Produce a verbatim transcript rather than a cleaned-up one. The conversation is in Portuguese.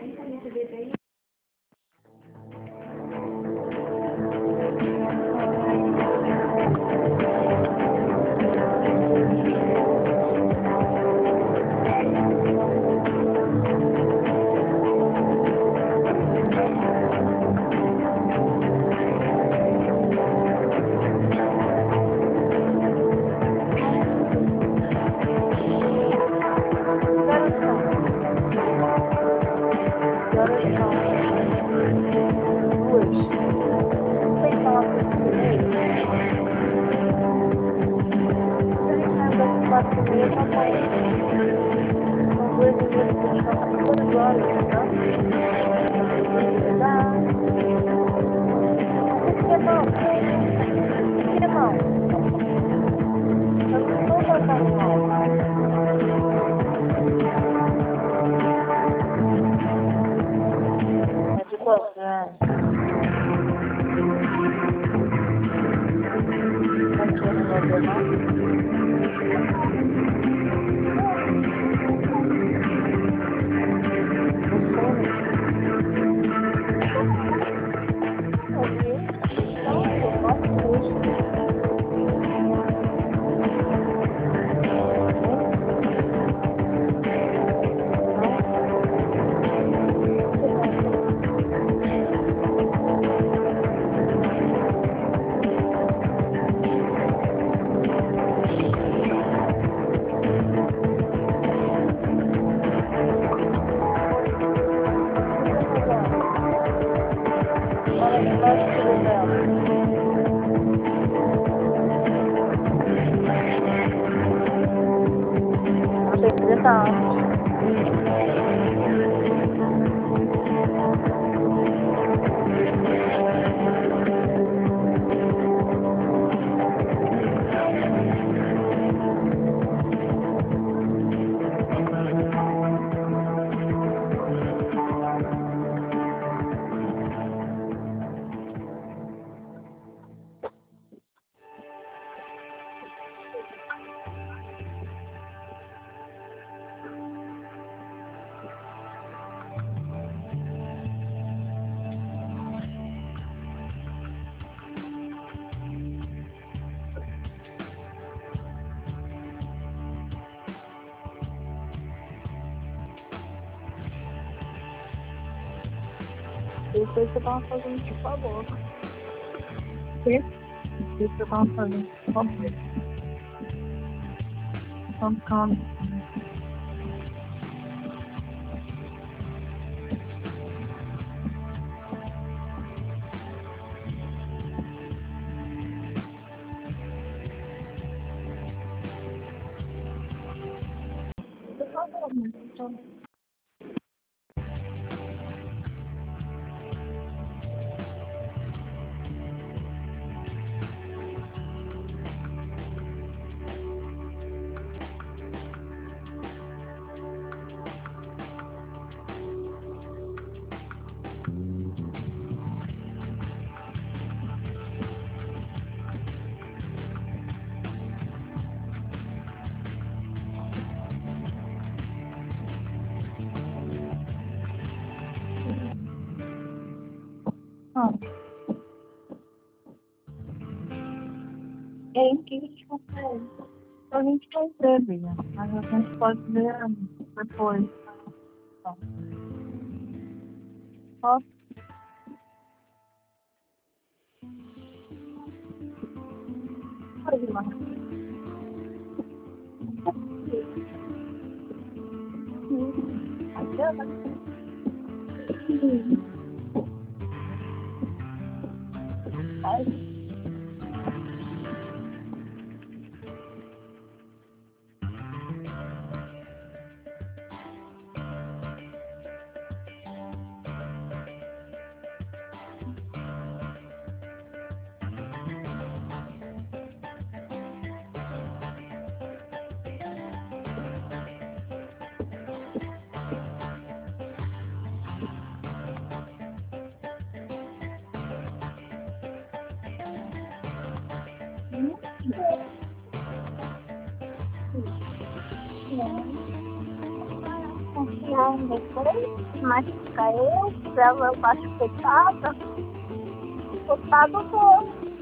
Isso aí você tava fazendo por favor. O quê? Isso você tava fazendo por favor. Então, calma. Por favor, né? Então, ah. E aí, o que a gente vai fazer? A gente vai ver, Bia. Mas a gente pode ver depois. Então, posso? Pode ir lá. Adianta. Vai. Aí depois machuca eu, leva eu pra chupetada, chutado vou.